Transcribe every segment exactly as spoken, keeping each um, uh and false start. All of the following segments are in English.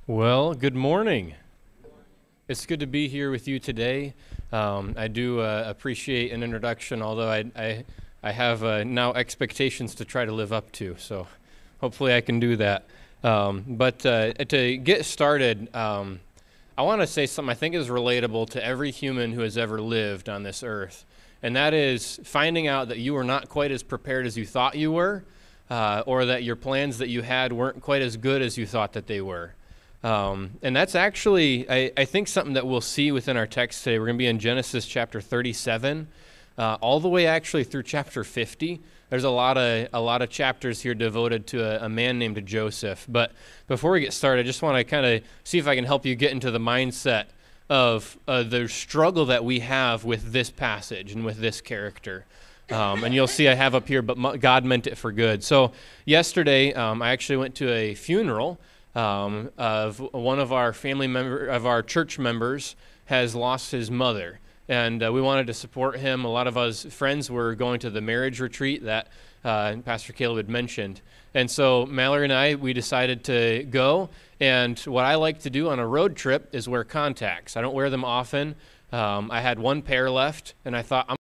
Well, good morning. It's good to be here with you today. Um, I do uh, appreciate an introduction, although I, I, I have uh, now expectations to try to live up to, so hopefully I can do that. Um, but uh, to get started, um, I want to say something I think is relatable to every human who has ever lived on this earth, and that is finding out that you were not quite as prepared as you thought you were, uh, or that your plans that you had weren't quite as good as you thought that they were. Um, and that's actually, I, I think, something that we'll see within our text today. We're going to be in Genesis chapter thirty-seven, uh, all the way actually through chapter fifty. There's a lot of a lot of chapters here devoted to a, a man named Joseph. But before we get started, I just want to kind of see if I can help you get into the mindset of uh, the struggle that we have with this passage and with this character. Um, and you'll see I have up here, but God meant it for good. So yesterday, um, I actually went to a funeral. Um, of one of our family member of our church members has lost his mother, and uh, we wanted to support him. A lot of us friends were going to the marriage retreat that uh, Pastor Caleb had mentioned, and so Mallory and I, we decided to go. And what I like to do on a road trip is wear contacts. I don't wear them often. Um, I had one pair left, and I thought, I'm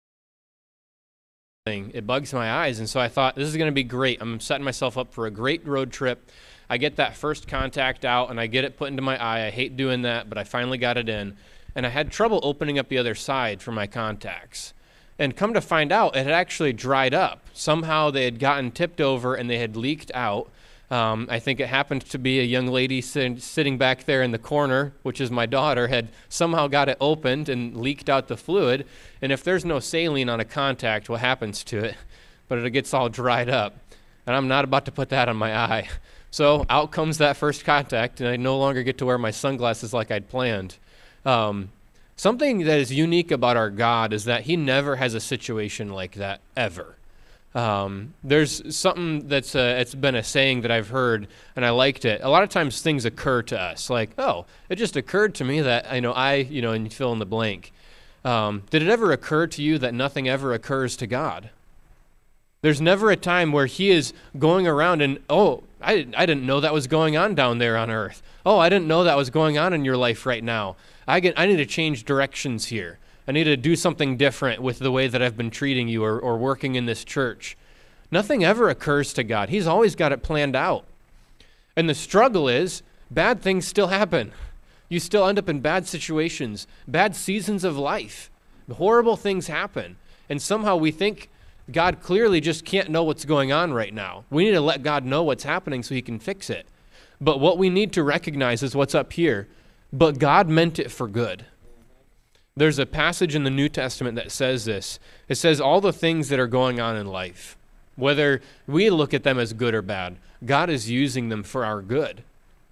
it bugs my eyes, and so I thought, this is going to be great. I'm setting myself up for a great road trip. I get that first contact out, and I get it put into my eye. I hate doing that, but I finally got it in. And I had trouble opening up the other side for my contacts. And come to find out, it had actually dried up. Somehow they had gotten tipped over, and they had leaked out. Um, I think it happened to be a young lady sit- sitting back there in the corner, which is my daughter, had somehow got it opened and leaked out the fluid. And if there's no saline on a contact, what happens to it? But it gets all dried up. And I'm not about to put that on my eye. So out comes that first contact, and I no longer get to wear my sunglasses like I'd planned. Um, something that is unique about our God is that he never has a situation like that, ever. Um, there's something that's a, it's been a saying that I've heard, and I liked it. A lot of times things occur to us, like, oh, it just occurred to me that, I know, I, you know, and you fill in the blank. Um, did it ever occur to you that nothing ever occurs to God? There's never a time where he is going around and, oh, I, I didn't know that was going on down there on earth. Oh, I didn't know that was going on in your life right now. I get, I need to change directions here. I need to do something different with the way that I've been treating you or, or working in this church. Nothing ever occurs to God. He's always got it planned out. And the struggle is, bad things still happen. You still end up in bad situations, bad seasons of life. Horrible things happen. And somehow we think God clearly just can't know what's going on right now. We need to let God know what's happening so he can fix it. But what we need to recognize is what's up here. But God meant it for good. There's a passage in the New Testament that says this. It says all the things that are going on in life, whether we look at them as good or bad, God is using them for our good.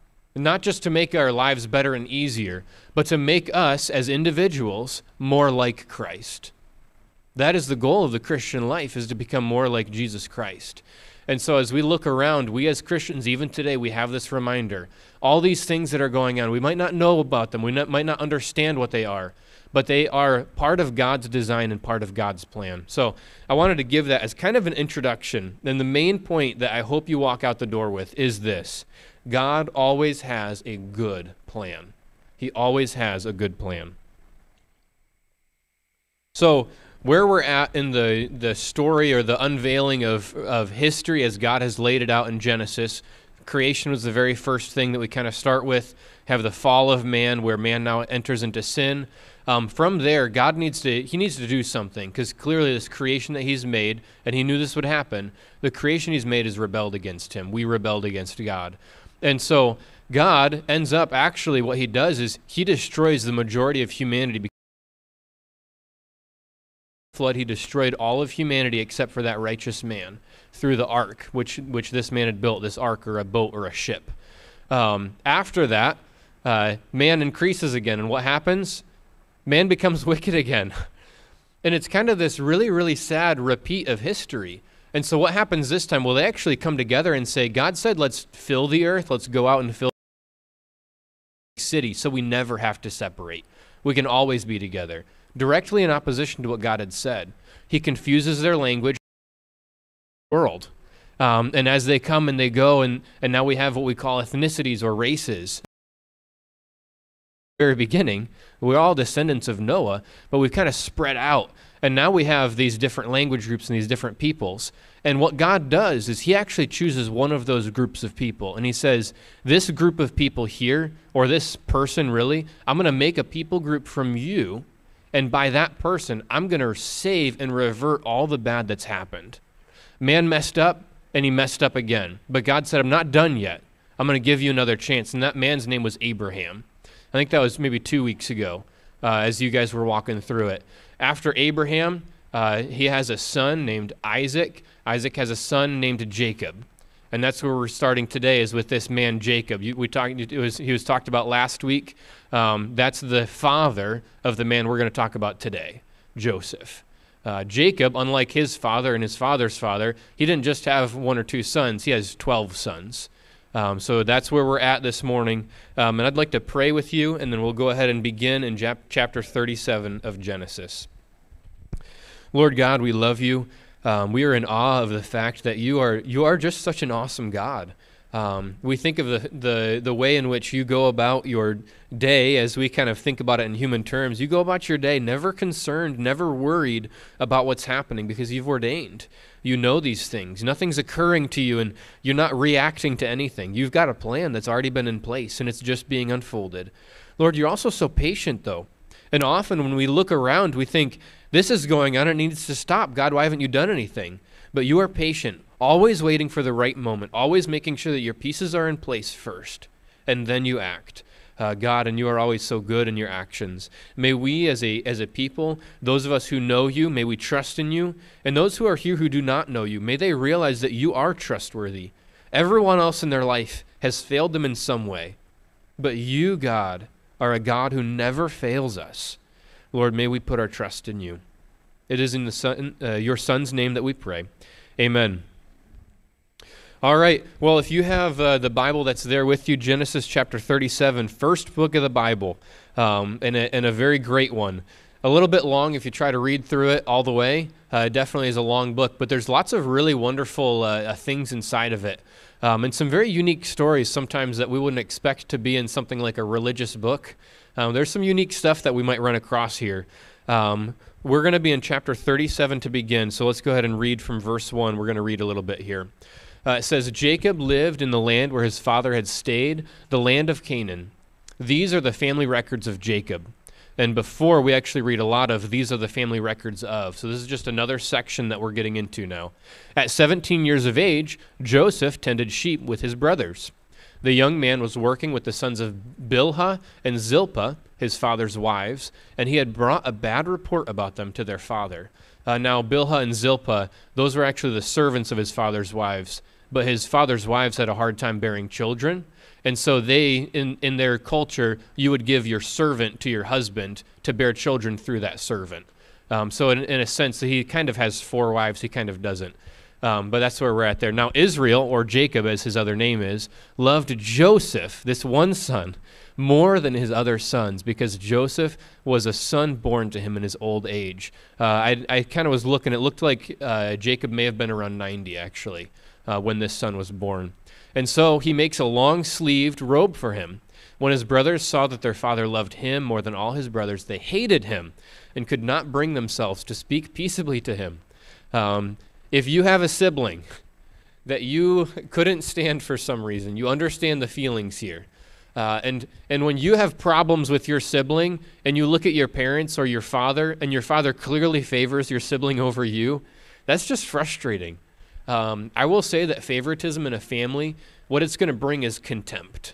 Not just to make our lives better and easier, but to make us as individuals more like Christ. That is the goal of the Christian life, is to become more like Jesus Christ. And so as we look around, we as Christians, even today, we have this reminder. All these things that are going on, we might not know about them. We not, might not understand what they are, but they are part of God's design and part of God's plan. So I wanted to give that as kind of an introduction. And the main point that I hope you walk out the door with is this. God always has a good plan. He always has a good plan. So where we're at in the, the story or the unveiling of, of history as God has laid it out in Genesis, creation was the very first thing that we kind of start with, have the fall of man where man now enters into sin. Um, from there, God needs to, he needs to do something, because clearly this creation that he's made, and he knew this would happen, the creation he's made has rebelled against him. We rebelled against God. And so God ends up, actually what he does is he destroys the majority of humanity. Flood, he destroyed all of humanity except for that righteous man through the ark, which which this man had built, this ark or a boat or a ship. Um, after that, uh, man increases again, and what happens? Man becomes wicked again. And it's kind of this really, really sad repeat of history. And so what happens this time? Well, they actually come together and say, God said, let's fill the earth, let's go out and fill the city so we never have to separate. We can always be together. Directly in opposition to what God had said. He confuses their language world. Um, and as they come and they go, and, and now we have what we call ethnicities or races. very beginning. We're all descendants of Noah, but we've kind of spread out. And now we have these different language groups and these different peoples. And what God does is he actually chooses one of those groups of people. And he says, this group of people here, or this person really, I'm going to make a people group from you. And by that person, I'm going to save and revert all the bad that's happened. Man messed up, and he messed up again. But God said, I'm not done yet. I'm going to give you another chance. And that man's name was Abraham. I think that was maybe two weeks ago uh, as you guys were walking through it. After Abraham, uh, he has a son named Isaac. Isaac has a son named Jacob. And that's where we're starting today, is with this man Jacob. You, we talked. It was he was talked about last week. Um, that's the father of the man we're going to talk about today, Joseph. Uh, Jacob, unlike his father and his father's father, he didn't just have one or two sons. He has twelve sons. Um, so that's where we're at this morning. Um, and I'd like to pray with you, and then we'll go ahead and begin in jap- chapter thirty-seven of Genesis. Lord God, we love you. Um, we are in awe of the fact that you are you are just such an awesome God. Um, we think of the, the the way in which you go about your day, as we kind of think about it in human terms. You go about your day never concerned, never worried about what's happening, because you've ordained. You know these things. Nothing's occurring to you, and you're not reacting to anything. You've got a plan that's already been in place, and it's just being unfolded. Lord, you're also so patient, though. And often when we look around, we think, this is going on, it needs to stop. God, why haven't you done anything? But you are patient, always waiting for the right moment, always making sure that your pieces are in place first, and then you act. Uh, God, and you are always so good in your actions. May we as a as a people, those of us who know you, may we trust in you. And those who are here who do not know you, may they realize that you are trustworthy. Everyone else in their life has failed them in some way. But you, God, are a God who never fails us. Lord, may we put our trust in you. It is in the son, uh, your Son's name that we pray. Amen. All right. Well, if you have uh, the Bible that's there with you, Genesis chapter thirty-seven, first book of the Bible, um, and, a, and a very great one. A little bit long if you try to read through it all the way. Uh, it definitely is a long book, but there's lots of really wonderful uh, things inside of it. Um, and some very unique stories sometimes that we wouldn't expect to be in something like a religious book. Um, there's some unique stuff that we might run across here. Um, we're going to be in chapter thirty-seven to begin, so let's go ahead and read from verse one. We're going to read a little bit here. Uh, it says, Jacob lived in the land where his father had stayed, the land of Canaan. These are the family records of Jacob. And before, we actually read a lot of these are the family records of. So this is just another section that we're getting into now. At seventeen years of age, Joseph tended sheep with his brothers. The young man was working with the sons of Bilhah and Zilpah, his father's wives, and he had brought a bad report about them to their father. Uh, now, Bilhah and Zilpah, those were actually the servants of his father's wives. But his father's wives had a hard time bearing children. And so they, in, in their culture, you would give your servant to your husband to bear children through that servant. Um, so in, in a sense, he kind of has four wives, he kind of doesn't. Um, but that's where we're at there. Now Israel, or Jacob as his other name is, loved Joseph, this one son, more than his other sons, because Joseph was a son born to him in his old age. Uh, I, I kind of was looking, it looked like uh, Jacob may have been around ninety, actually. Uh, when this son was born. And so he makes a long-sleeved robe for him. When his brothers saw that their father loved him more than all his brothers, they hated him and could not bring themselves to speak peaceably to him. Um, if you have a sibling that you couldn't stand for some reason, you understand the feelings here. Uh, and, and when you have problems with your sibling and you look at your parents or your father and your father clearly favors your sibling over you, that's just frustrating. Um, I will say that favoritism in a family, what it's going to bring is contempt,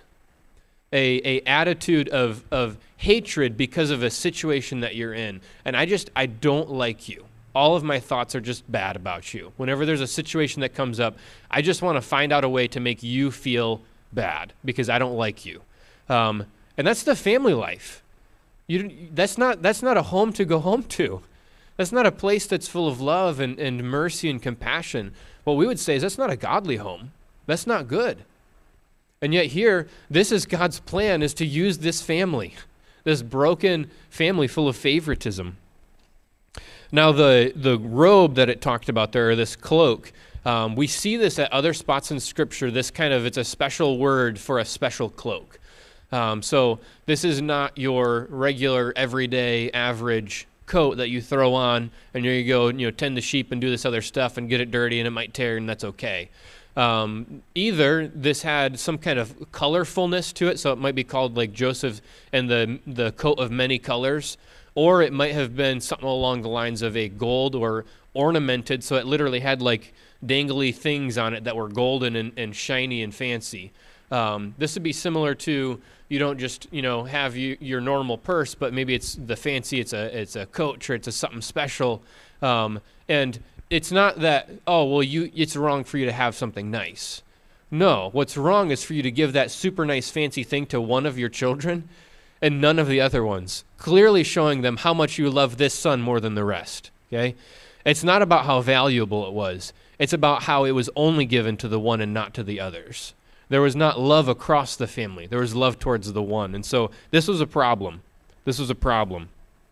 a, a attitude of, of hatred because of a situation that you're in. And I just, I don't like you. All of my thoughts are just bad about you. Whenever there's a situation that comes up, I just want to find out a way to make you feel bad because I don't like you. Um, and that's the family life. You, that's not, that's not a home to go home to. That's not a place that's full of love and, and mercy and compassion. What we would say is that's not a godly home. That's not good. And yet here, this is God's plan, is to use this family, this broken family full of favoritism. Now, the, the robe that it talked about there, or this cloak, um, we see this at other spots in Scripture. This kind of, it's a special word for a special cloak. Um, so this is not your regular, everyday, average coat that you throw on and there you go, you know, tend the sheep and do this other stuff and get it dirty and it might tear and that's okay. Um, either this had some kind of colorfulness to it, so it might be called like Joseph and the the coat of many colors, or it might have been something along the lines of a gold or ornamented, so it literally had like dangly things on it that were golden and, and shiny and fancy. Um, this would be similar to, you don't just, you know, have you, your normal purse, but maybe it's the fancy, it's a it's a coat or it's a something special. Um, and it's not that, oh, well, you it's wrong for you to have something nice. No, what's wrong is for you to give that super nice fancy thing to one of your children and none of the other ones, clearly showing them how much you love this son more than the rest, okay? It's not about how valuable it was. It's about how it was only given to the one and not to the others. There was not love across the family. There was love towards the one. And so this was a problem. This was a problem.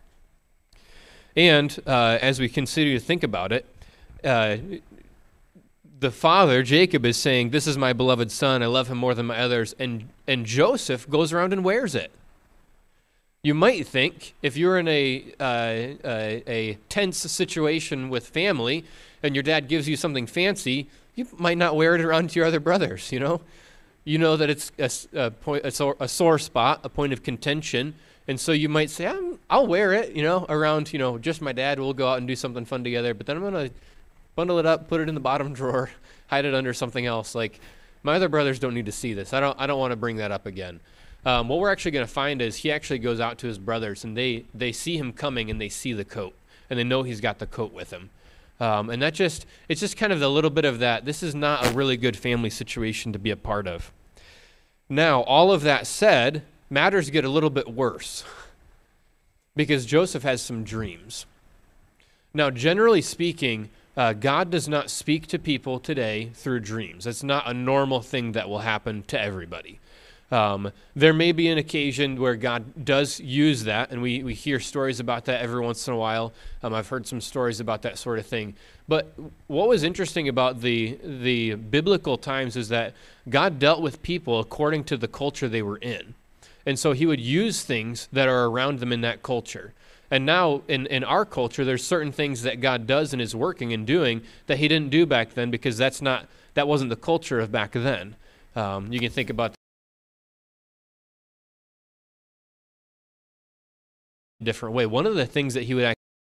And uh, as we continue to think about it, uh, the father, Jacob, is saying, this is my beloved son. I love him more than my others. And, and Joseph goes around and wears it. You might think, if you're in a, uh, a, a tense situation with family and your dad gives you something fancy, you might not wear it around to your other brothers, you know? You know that it's a, a, point, a, sore, a sore spot, a point of contention, and so you might say, I'm, I'll wear it, you know, around, you know, just my dad. We'll go out and do something fun together, but then I'm going to bundle it up, put it in the bottom drawer, hide it under something else. Like, my other brothers don't need to see this. I don't, I don't want to bring that up again. Um, what we're actually going to find is he actually goes out to his brothers, and they, they see him coming, and they see the coat, and they know he's got the coat with him. Um, and that just, it's just kind of a little bit of that. This is not a really good family situation to be a part of. Now, all of that said, matters get a little bit worse because Joseph has some dreams. Now, generally speaking, uh, God does not speak to people today through dreams. It's not a normal thing that will happen to everybody. Um, there may be an occasion where God does use that, and we, we hear stories about that every once in a while. Um, I've heard some stories about that sort of thing. But what was interesting about the the biblical times is that God dealt with people according to the culture they were in. And so he would use things that are around them in that culture. And now in, in our culture, there's certain things that God does and is working and doing that he didn't do back then because that's not that wasn't the culture of back then. Um, you can think about different way. One of the things that he would actually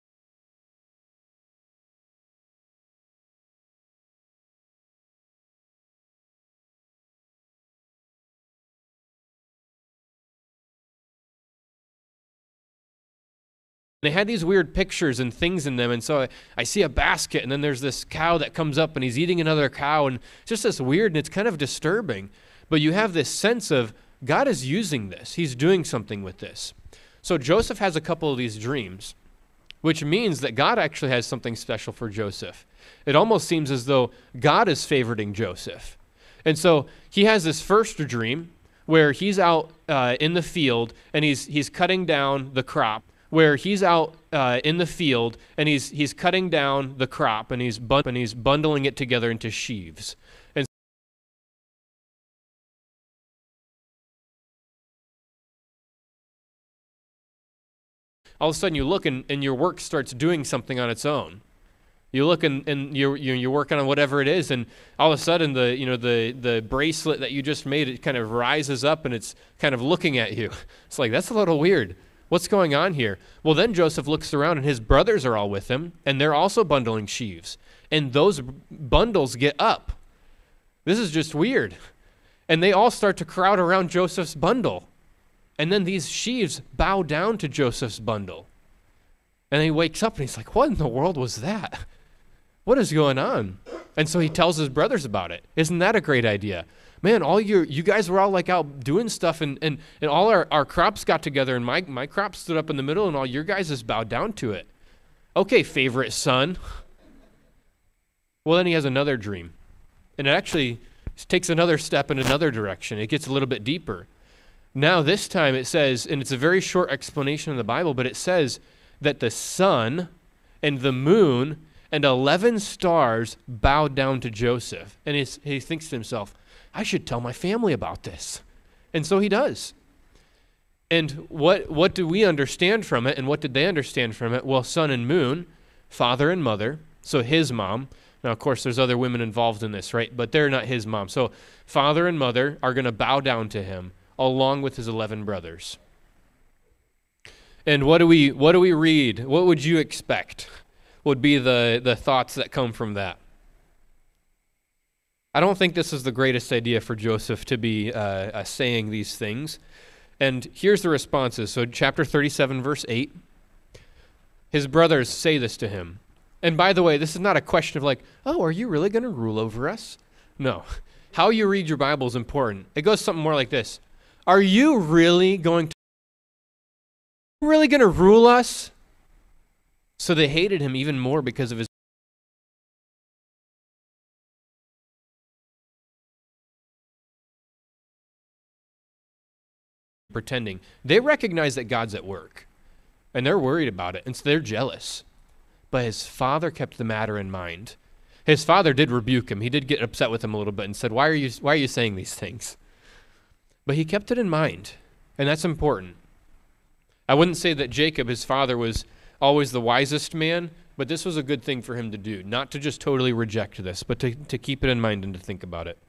they had these weird pictures and things in them, and so I, I see a basket, and then there's this cow that comes up, and he's eating another cow, and it's just this weird, and it's kind of disturbing. But you have this sense of God is using this. He's doing something with this. So Joseph has a couple of these dreams, which means that God actually has something special for Joseph. It almost seems as though God is favoriting Joseph. And so he has this first dream where he's out uh, in the field and he's he's cutting down the crop, where he's out uh, in the field and he's he's cutting down the crop and he's bun- and he's bundling it together into sheaves. And all of a sudden you look and, and your work starts doing something on its own. You look and, and you're, you're working on whatever it is, and all of a sudden the you know the the bracelet that you just made, it kind of rises up and it's kind of looking at you. It's like, that's a little weird. What's going on here? Well, then Joseph looks around and his brothers are all with him, and they're also bundling sheaves. And those b- bundles get up. This is just weird. And they all start to crowd around Joseph's bundle. And then these sheaves bow down to Joseph's bundle. And he wakes up and he's like, what in the world was that? What is going on? And so he tells his brothers about it. Isn't that a great idea? Man, all your you guys were all like out doing stuff, and, and, and all our, our crops got together, and my, my crop stood up in the middle, and all your guys just bowed down to it. Okay, favorite son. Well, then he has another dream. And it actually takes another step in another direction. It gets a little bit deeper. Now this time it says, and it's a very short explanation in the Bible, but it says that the sun and the moon and eleven stars bowed down to Joseph. And he thinks to himself, I should tell my family about this. And so he does. And what what do we understand from it, and what did they understand from it? Well, sun and moon, father and mother, so his mom. Now, of course, there's other women involved in this, right? But they're not his mom. So father and mother are going to bow down to him, along with his eleven brothers. And what do we what do we read? What would you expect would be the, the thoughts that come from that? I don't think this is the greatest idea for Joseph to be uh, uh, saying these things. And here's the responses. So chapter thirty-seven, verse eight. His brothers say this to him. And by the way, this is not a question of like, oh, are you really going to rule over us? No. How you read your Bible is important. It goes something more like this. Are you really going to really going to rule us? So they hated him even more because of his pretending. They recognize that God's at work, and they're worried about it, and so they're jealous. But his father kept the matter in mind. His father did rebuke him. He did get upset with him a little bit and said, why are you, why are you saying these things? But he kept it in mind, and that's important. I wouldn't say that Jacob, his father, was always the wisest man, but this was a good thing for him to do, not to just totally reject this, but to, to keep it in mind and to think about it.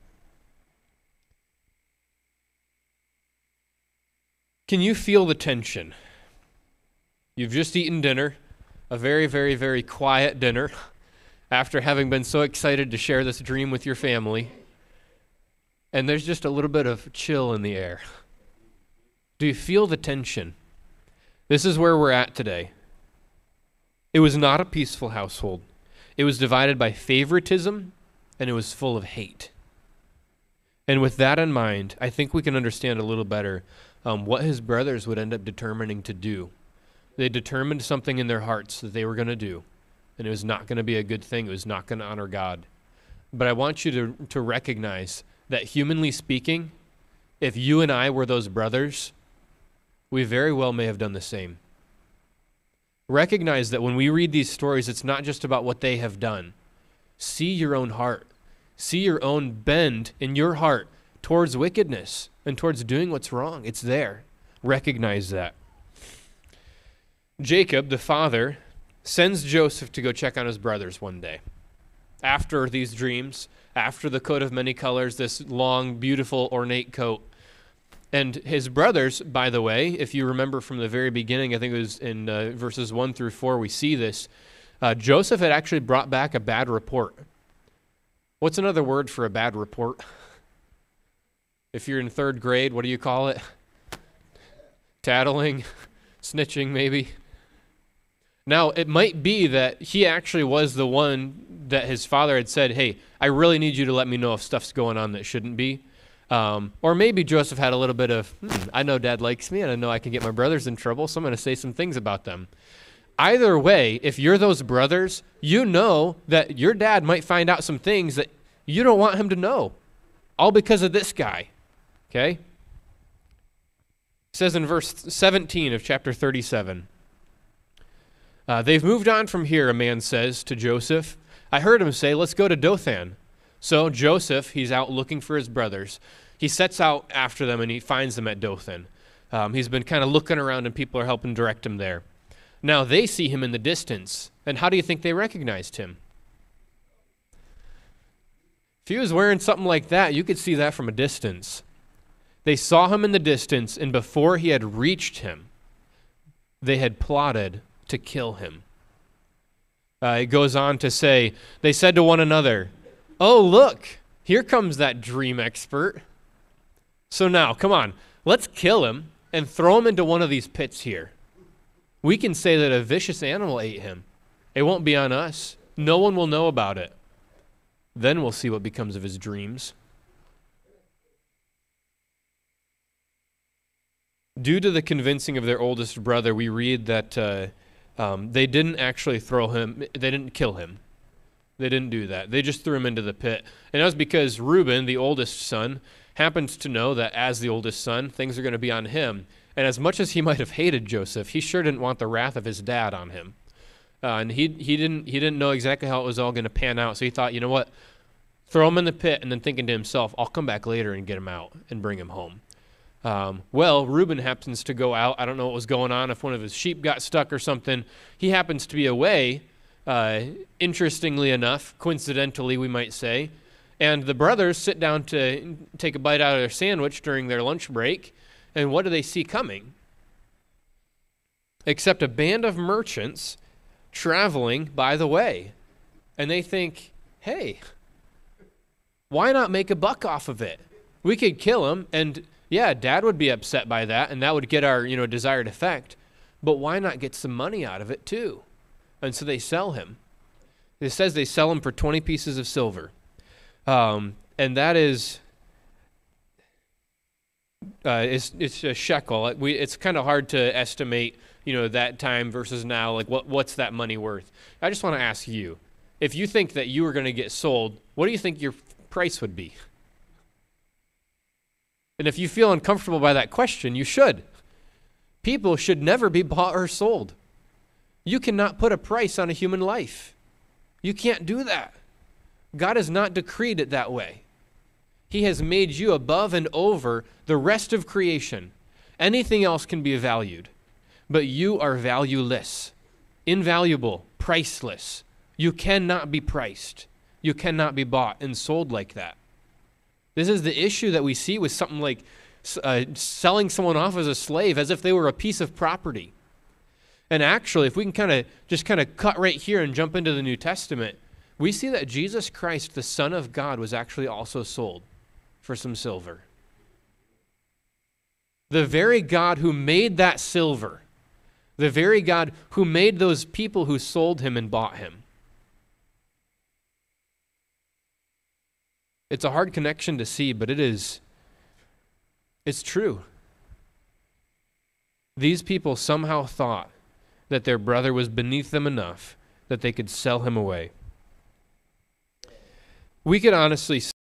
Can you feel the tension? You've just eaten dinner, a very, very, very quiet dinner, after having been so excited to share this dream with your family, and there's just a little bit of chill in the air. Do you feel the tension? This is where we're at today. It was not a peaceful household. It was divided by favoritism, and it was full of hate. And with that in mind, I think we can understand a little better um, what his brothers would end up determining to do. They determined something in their hearts that they were going to do, and it was not going to be a good thing. It was not going to honor God. But I want you to, to recognize that humanly speaking, if you and I were those brothers, we very well may have done the same. Recognize that when we read these stories, it's not just about what they have done. See your own heart. See your own bend in your heart towards wickedness and towards doing what's wrong. It's there. Recognize that. Jacob, the father, sends Joseph to go check on his brothers one day. After these dreams, after the coat of many colors, this long, beautiful, ornate coat. And his brothers, by the way, if you remember from the very beginning, I think it was in uh, verses one through four, we see this. Uh, Joseph had actually brought back a bad report. What's another word for a bad report? If you're in third grade, what do you call it? Tattling, snitching maybe. Now, it might be that he actually was the one that his father had said, hey, I really need you to let me know if stuff's going on that shouldn't be. Um, or maybe Joseph had a little bit of, hmm, I know Dad likes me and I know I can get my brothers in trouble, so I'm going to say some things about them. Either way, if you're those brothers, you know that your dad might find out some things that you don't want him to know, all because of this guy, okay? It says in verse seventeen of chapter thirty-seven, uh, they've moved on from here, a man says to Joseph. I heard him say, let's go to Dothan. So Joseph, he's out looking for his brothers. He sets out after them and he finds them at Dothan. Um, he's been kind of looking around and people are helping direct him there. Now they see him in the distance. And how do you think they recognized him? If he was wearing something like that, you could see that from a distance. They saw him in the distance, and before he had reached him, they had plotted to kill him. Uh, it goes on to say, they said to one another, oh, look, here comes that dream expert. So now, come on, let's kill him and throw him into one of these pits here. We can say that a vicious animal ate him. It won't be on us. No one will know about it. Then we'll see what becomes of his dreams. Due to the convincing of their oldest brother, we read that uh, um, they didn't actually throw him, they didn't kill him. They didn't do that. They just threw him into the pit. And that was because Reuben, the oldest son, happened to know that as the oldest son, things are going to be on him. And as much as he might have hated Joseph, he sure didn't want the wrath of his dad on him. Uh, and he he didn't he didn't know exactly how it was all going to pan out. So he thought, you know what, throw him in the pit, and then thinking to himself, I'll come back later and get him out and bring him home. Um, well, Reuben happens to go out. I don't know what was going on, if one of his sheep got stuck or something. He happens to be away, uh, interestingly enough, coincidentally, we might say. And the brothers sit down to take a bite out of their sandwich during their lunch break. And what do they see coming? Except a band of merchants traveling by the way. And they think, hey, why not make a buck off of it? We could kill him, and yeah, Dad would be upset by that, and that would get our, you know, desired effect. But why not get some money out of it too? And so they sell him. It says they sell him for twenty pieces of silver. Um, and that is, uh, it's, it's a shekel. We, it's kind of hard to estimate, you know, that time versus now, like what, what's that money worth? I just want to ask you, if you think that you were going to get sold, what do you think your price would be? And if you feel uncomfortable by that question, you should. People should never be bought or sold. You cannot put a price on a human life. You can't do that. God has not decreed it that way. He has made you above and over the rest of creation. Anything else can be valued, but you are valueless, invaluable, priceless. You cannot be priced. You cannot be bought and sold like that. This is the issue that we see with something like uh, selling someone off as a slave as if they were a piece of property. And actually, if we can kind of just kind of cut right here and jump into the New Testament, we see that Jesus Christ, the Son of God, was actually also sold for some silver. The very God who made that silver, the very God who made those people who sold him and bought him. It's a hard connection to see, but it is, it's true. These people somehow thought that their brother was beneath them enough that they could sell him away. We could honestly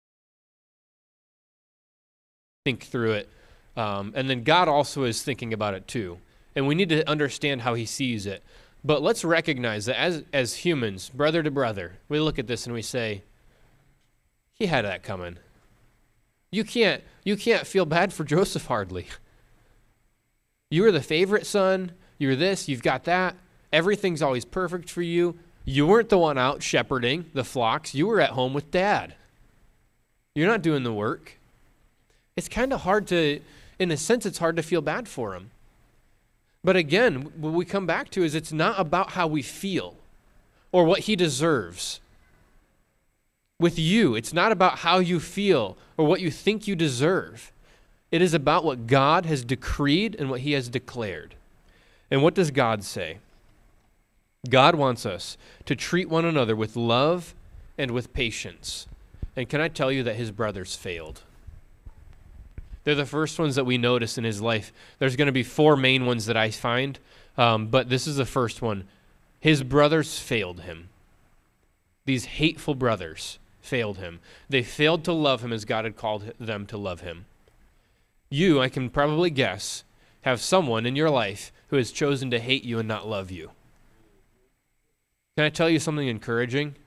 think through it, um, and then God also is thinking about it too. And we need to understand how he sees it. But let's recognize that as, as humans, brother to brother, we look at this and we say, he had that coming. You can't, you can't feel bad for Joseph hardly. You were the favorite son. You're this, you've got that. Everything's always perfect for you. You weren't the one out shepherding the flocks. You were at home with Dad. You're not doing the work. It's kind of hard to, in a sense, it's hard to feel bad for him. But again, what we come back to is it's not about how we feel or what he deserves. With you, it's not about how you feel or what you think you deserve. It is about what God has decreed and what he has declared. And what does God say? God wants us to treat one another with love and with patience. And can I tell you that his brothers failed? They're the first ones that we notice in his life. There's going to be four main ones that I find, um, but this is the first one. His brothers failed him. These hateful brothers failed him. They failed to love him as God had called them to love him. You, I can probably guess, have someone in your life who has chosen to hate you and not love you. Can I tell you something encouraging?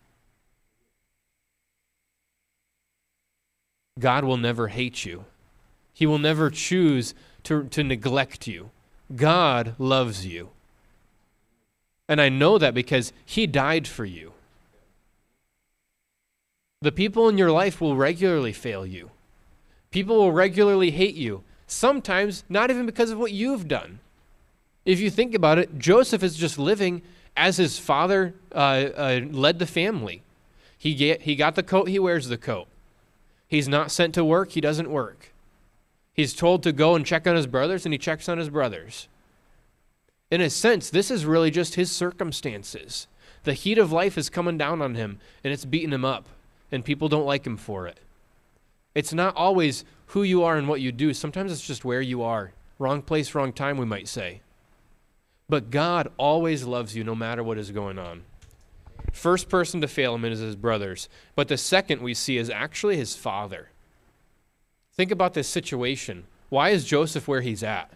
God will never hate you. He will never choose to, to neglect you. God loves you. And I know that because he died for you. The people in your life will regularly fail you. People will regularly hate you. Sometimes not even because of what you've done. If you think about it, Joseph is just living as his father uh, uh, led the family. He get, he got the coat, he wears the coat. He's not sent to work, he doesn't work. He's told to go and check on his brothers, and he checks on his brothers. In a sense, this is really just his circumstances. The heat of life is coming down on him, and it's beating him up, and people don't like him for it. It's not always who you are and what you do. Sometimes it's just where you are. Wrong place, wrong time, we might say. But God always loves you no matter what is going on. First person to fail him is his brothers. But the second we see is actually his father. Think about this situation. Why is Joseph where he's at?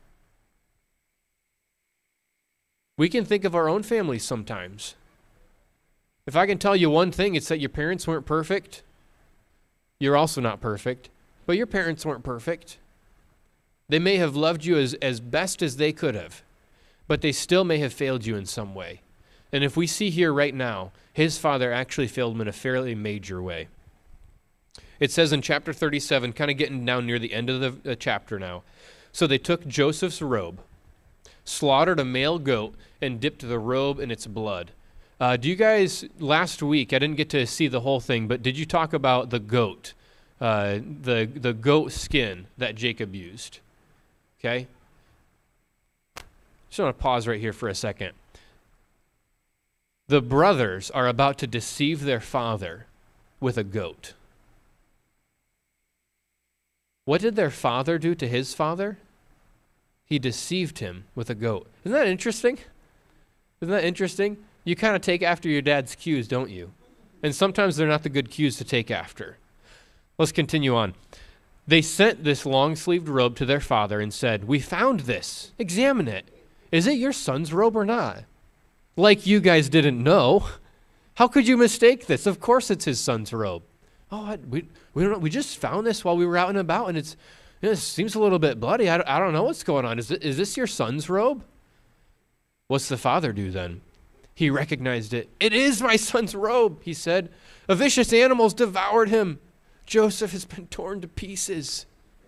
We can think of our own families sometimes. If I can tell you one thing, it's that your parents weren't perfect. You're also not perfect, but your parents weren't perfect. They may have loved you as, as best as they could have, but they still may have failed you in some way. And if we see here right now, his father actually failed him in a fairly major way. It says in chapter thirty-seven, kind of getting down near the end of the, the chapter now, so they took Joseph's robe, slaughtered a male goat, and dipped the robe in its blood. Uh, do you guys, last week, I didn't get to see the whole thing, but did you talk about the goat, uh, the, the goat skin that Jacob used? Okay? Just want to pause right here for a second. The brothers are about to deceive their father with a goat. What did their father do to his father? He deceived him with a goat. Isn't that interesting? Isn't that interesting? You kind of take after your dad's cues, don't you? And sometimes they're not the good cues to take after. Let's continue on. They sent this long-sleeved robe to their father and said, "We found this. Examine it. Is it your son's robe or not?" Like you guys didn't know. How could you mistake this? Of course it's his son's robe. Oh, I, we we don't know. We just found this while we were out and about, and it's it seems a little bit bloody. I don't, I don't know what's going on. Is it, is this your son's robe? What's the father do then? He recognized it. "It is my son's robe," he said. "A vicious animal's devoured him. Joseph has been torn to pieces."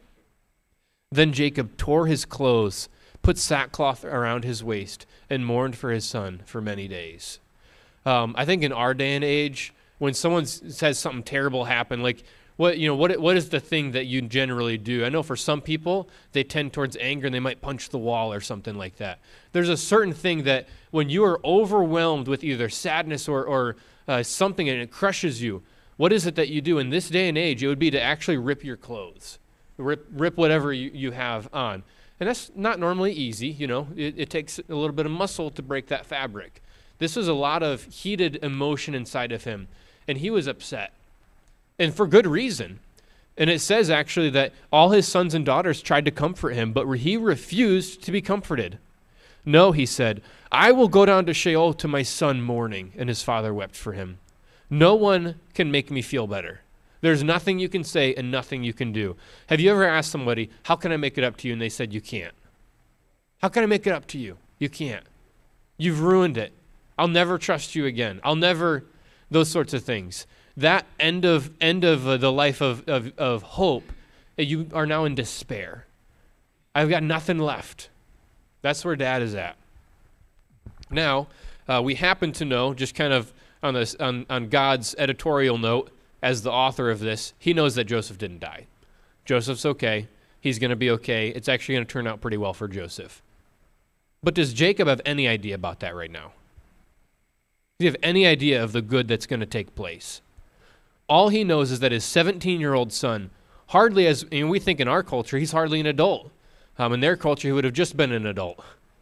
Then Jacob tore his clothes, put sackcloth around his waist, and mourned for his son for many days. Um, I think in our day and age, when someone says something terrible happened, like what you know, what what is the thing that you generally do? I know for some people, they tend towards anger and they might punch the wall or something like that. There's a certain thing that when you are overwhelmed with either sadness or or uh, something and it crushes you, what is it that you do? In this day and age, it would be to actually rip your clothes, rip rip whatever you, you have on. And that's not normally easy, you know. It, it takes a little bit of muscle to break that fabric. This was a lot of heated emotion inside of him, and he was upset. And for good reason. And it says actually that all his sons and daughters tried to comfort him, but he refused to be comforted. "No," he said, "I will go down to Sheol to my son mourning." And his father wept for him. "No one can make me feel better. There's nothing you can say and nothing you can do." Have you ever asked somebody, "How can I make it up to you?" And they said, "You can't." How can I make it up to you? You can't. You've ruined it. I'll never trust you again. I'll never, those sorts of things. That end of end of uh, the life of, of, of hope, you are now in despair. I've got nothing left. That's where Dad is at. Now, uh, we happen to know, just kind of on, this, on, on God's editorial note, as the author of this, he knows that Joseph didn't die. Joseph's okay. He's going to be okay. It's actually going to turn out pretty well for Joseph. But does Jacob have any idea about that right now? Does he have any idea of the good that's going to take place? All he knows is that his seventeen-year-old son, hardly as, and we think in our culture, he's hardly an adult. Um, in their culture, he would have just been an adult.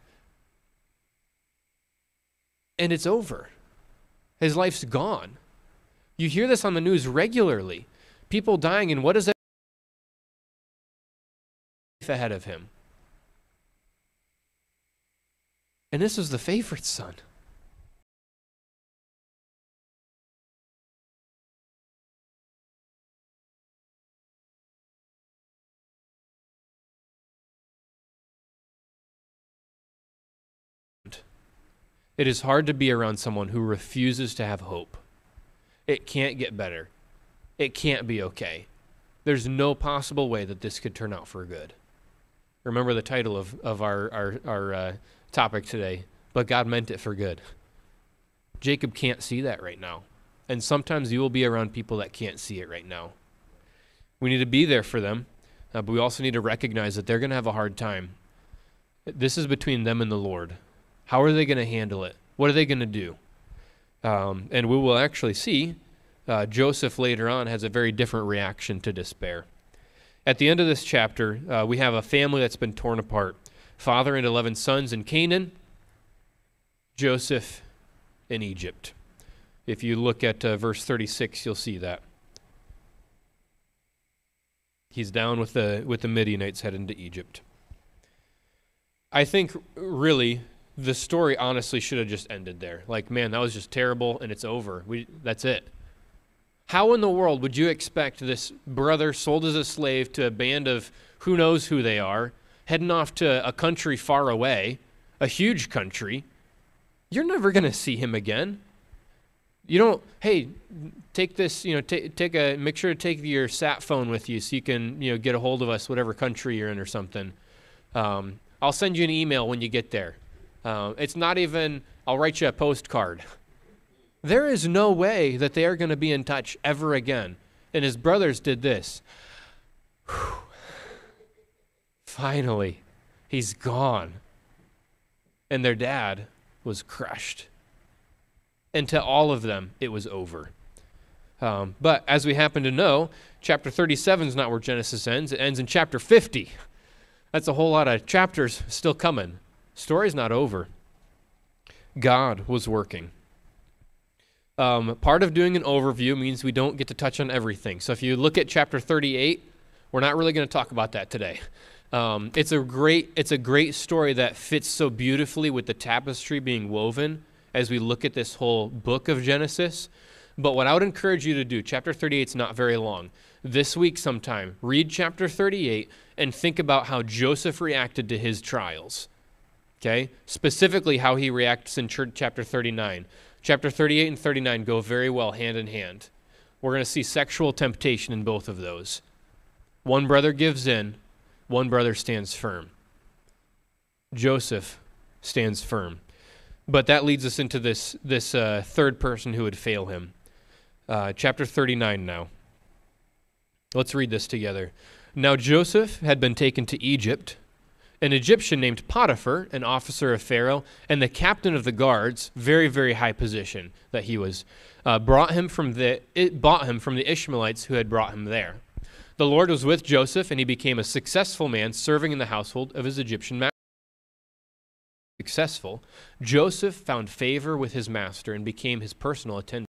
And it's over. His life's gone. You hear this on the news regularly. People dying, and what is that ahead of him? And this was the favorite son. It is hard to be around someone who refuses to have hope. It can't get better. It can't be okay. There's no possible way that this could turn out for good. Remember the title of, of our, our, our uh, topic today, but God meant it for good. Jacob can't see that right now. And sometimes you will be around people that can't see it right now. We need to be there for them, uh, but we also need to recognize that they're going to have a hard time. This is between them and the Lord. How are they going to handle it? What are they going to do? Um, and we will actually see uh, Joseph later on has a very different reaction to despair. At the end of this chapter, uh, we have a family that's been torn apart. Father and eleven sons in Canaan, Joseph in Egypt. If you look at uh, verse thirty-six, you'll see that. He's down with the with the Midianites heading to Egypt. I think really the story honestly should have just ended there. Like, man, that was just terrible and it's over. We that's it. How in the world would you expect this brother sold as a slave to a band of who knows who they are, heading off to a country far away, a huge country. You're never going to see him again. You don't, hey, take this, you know, t- take a, make sure to take your sat phone with you so you can, you know, get a hold of us, whatever country you're in or something. Um, I'll send you an email when you get there. Uh, it's not even, I'll write you a postcard. There is no way that they are going to be in touch ever again. And his brothers did this. Whew. Finally, he's gone. And their dad was crushed. And to all of them, it was over. Um, but as we happen to know, chapter thirty-seven is not where Genesis ends. It ends in chapter fifty. That's a whole lot of chapters still coming. Story's not over. God was working. Um, part of doing an overview means we don't get to touch on everything. So if you look at chapter thirty-eight, we're not really going to talk about that today. Um, it's a great, it's a great story that fits so beautifully with the tapestry being woven as we look at this whole book of Genesis. But what I would encourage you to do, chapter thirty-eight is not very long. This week sometime, read chapter thirty-eight and think about how Joseph reacted to his trials. Okay? Specifically how he reacts in chapter thirty-nine. Chapter thirty-eight and thirty-nine go very well hand in hand. We're going to see sexual temptation in both of those. One brother gives in, one brother stands firm. Joseph stands firm. But that leads us into this, this uh, third person who would fail him. Uh, chapter thirty-nine now. Let's read this together. Now Joseph had been taken to Egypt. An Egyptian named Potiphar, an officer of Pharaoh, and the captain of the guards, very, very high position that he was, uh, brought him from the, it bought him from the Ishmaelites who had brought him there. The Lord was with Joseph, and he became a successful man serving in the household of his Egyptian master. Successful, Joseph found favor with his master and became his personal attendant.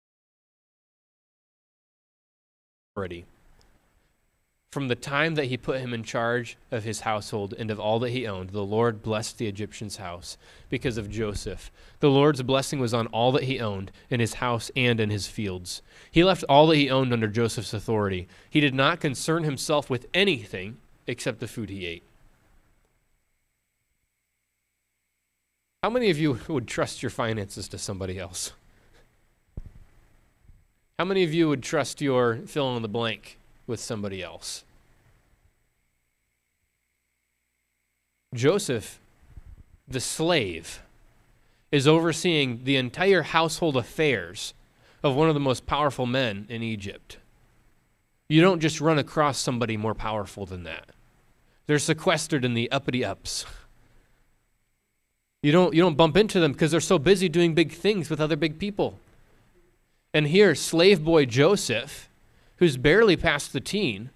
From the time that he put him in charge of his household and of all that he owned, the Lord blessed the Egyptian's house because of Joseph. The Lord's blessing was on all that he owned, in his house and in his fields. He left all that he owned under Joseph's authority. He did not concern himself with anything except the food he ate. How many of you would trust your finances to somebody else? How many of you would trust your fill in the blank with somebody else? Joseph, the slave, is overseeing the entire household affairs of one of the most powerful men in Egypt. You don't just run across somebody more powerful than that. They're sequestered in the uppity ups. You don't, you don't bump into them because they're so busy doing big things with other big people. And here, slave boy Joseph, who's barely past the teen,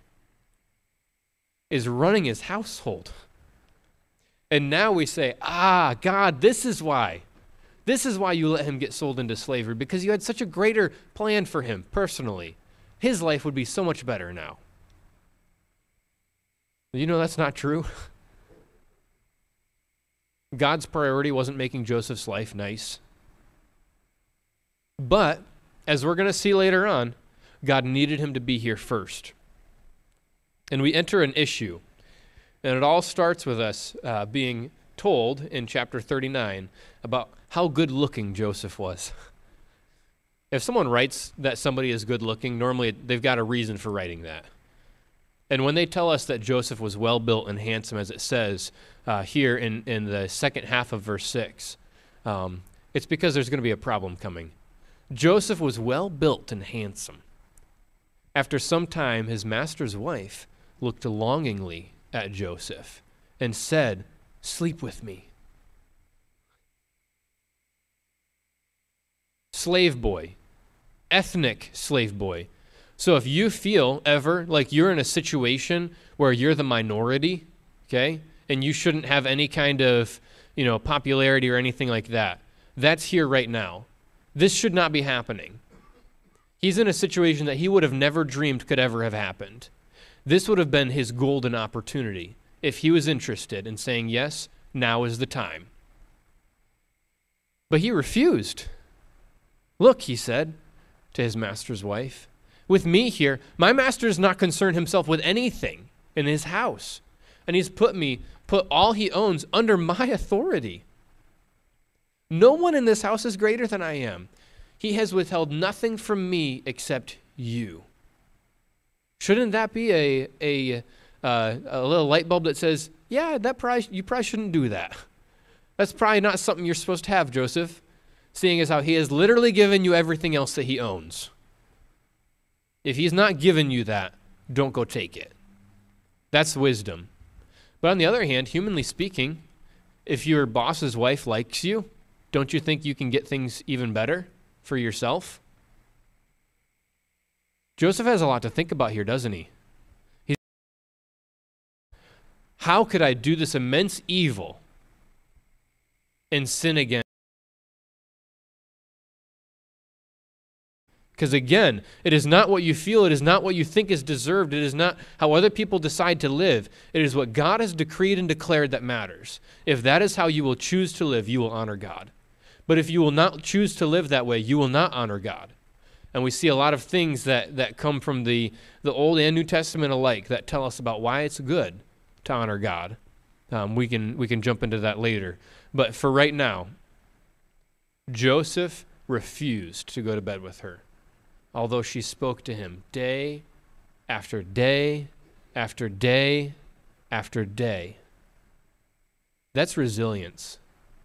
is running his household. And now we say, ah, God, this is why. This is why you let him get sold into slavery, because you had such a greater plan for him personally. His life would be so much better now. You know that's not true. God's priority wasn't making Joseph's life nice. But, as we're going to see later on, God needed him to be here first. And we enter an issue. And it all starts with us uh, being told in chapter thirty-nine about how good-looking Joseph was. If someone writes that somebody is good-looking, normally they've got a reason for writing that. And when they tell us that Joseph was well-built and handsome, as it says uh, here in, in the second half of verse six, um, it's because there's going to be a problem coming. Joseph was well-built and handsome. After some time, his master's wife looked longingly at Joseph and said, "Sleep with me." Slave boy, ethnic slave boy. So if you feel ever like you're in a situation where you're the minority, okay, and you shouldn't have any kind of, you know, popularity or anything like that, that's here right now. This should not be happening. He's in a situation that he would have never dreamed could ever have happened. This would have been his golden opportunity if he was interested in saying, yes, now is the time. But he refused. "Look," he said to his master's wife, "with me here, my master does not concern himself with anything in his house. and he's put me, put all he owns under my authority. No one in this house is greater than I am. He has withheld nothing from me except you. Shouldn't that be a a uh, a little light bulb that says, yeah, that probably you probably shouldn't do that. That's probably not something you're supposed to have, Joseph, seeing as how he has literally given you everything else that he owns. If he's not given you that, don't go take it. That's wisdom. But on the other hand, humanly speaking, if your boss's wife likes you, don't you think you can get things even better for yourself? Joseph has a lot to think about here, doesn't he? He's, how could I do this immense evil and sin again? Because again, it is not what you feel, it is not what you think is deserved, it is not how other people decide to live. It is what God has decreed and declared that matters. If that is how you will choose to live, you will honor God. But if you will not choose to live that way, you will not honor God. And we see a lot of things that, that come from the, the Old and New Testament alike that tell us about why it's good to honor God. Um, we can we can jump into that later. But for right now, Joseph refused to go to bed with her, although she spoke to him day after day after day after day. That's resilience.